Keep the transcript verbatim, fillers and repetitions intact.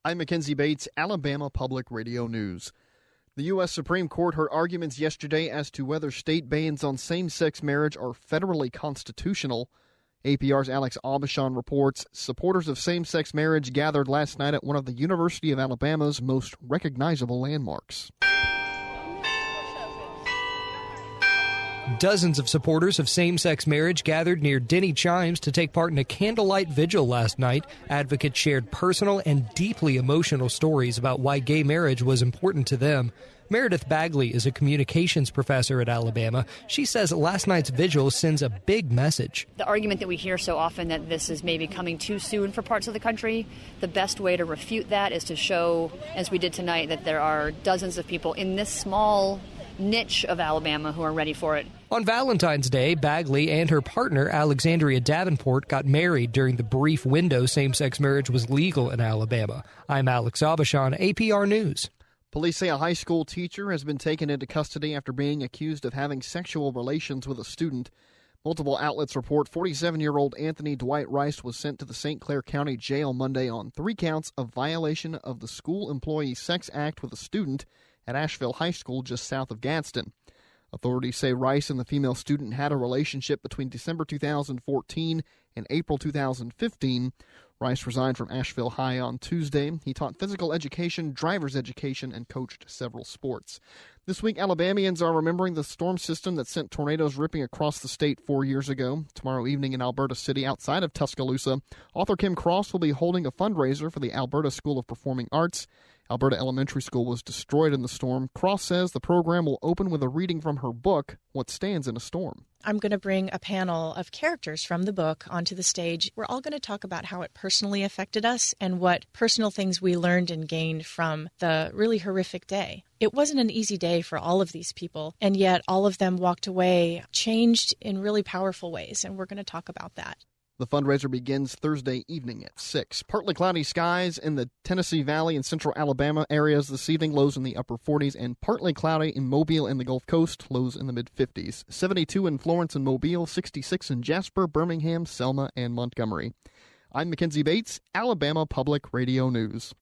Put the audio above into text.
I'm Mackenzie Bates, Alabama Public Radio News. The U S Supreme Court heard arguments yesterday as to whether state bans on same-sex marriage are federally constitutional. A P R's Alex Aubuchon reports supporters of same-sex marriage gathered last night at one of the University of Alabama's most recognizable landmarks. Dozens of supporters of same-sex marriage gathered near Denny Chimes to take part in a candlelight vigil last night. Advocates shared personal and deeply emotional stories about why gay marriage was important to them. Meredith Bagley is a communications professor at Alabama. She says last night's vigil sends a big message. The argument that we hear so often that this is maybe coming too soon for parts of the country, the best way to refute that is to show, as we did tonight, that there are dozens of people in this small niche of Alabama who are ready for it. On Valentine's Day, Bagley and her partner, Alexandria Davenport, got married during the brief window same-sex marriage was legal in Alabama. I'm Alex Aubuchon, A P R News. Police say a high school teacher has been taken into custody after being accused of having sexual relations with a student. Multiple outlets report forty-seven-year-old Anthony Dwight Rice was sent to the Saint Clair County Jail Monday on three counts of violation of the School Employee Sex Act with a student at Asheville High School just south of Gadsden. Authorities say Rice and the female student had a relationship between December two thousand fourteen and April two thousand fifteen. Rice resigned from Asheville High on Tuesday. He taught physical education, driver's education, and coached several sports. This week, Alabamians are remembering the storm system that sent tornadoes ripping across the state four years ago. Tomorrow evening in Alberta City, outside of Tuscaloosa, author Kim Cross will be holding a fundraiser for the Alberta School of Performing Arts. Alberta Elementary School was destroyed in the storm. Cross says the program will open with a reading from her book, What Stands in a Storm. I'm going to bring a panel of characters from the book onto the stage. We're all going to talk about how it personally affected us and what personal things we learned and gained from the really horrific day. It wasn't an easy day for all of these people, and yet all of them walked away changed in really powerful ways, and we're going to talk about that. The fundraiser begins Thursday evening at six. Partly cloudy skies in the Tennessee Valley and central Alabama areas this evening, lows in the upper forties, and partly cloudy in Mobile and the Gulf Coast, lows in the mid-fifties. seventy-two in Florence and Mobile, sixty-six in Jasper, Birmingham, Selma, and Montgomery. I'm Mackenzie Bates, Alabama Public Radio News.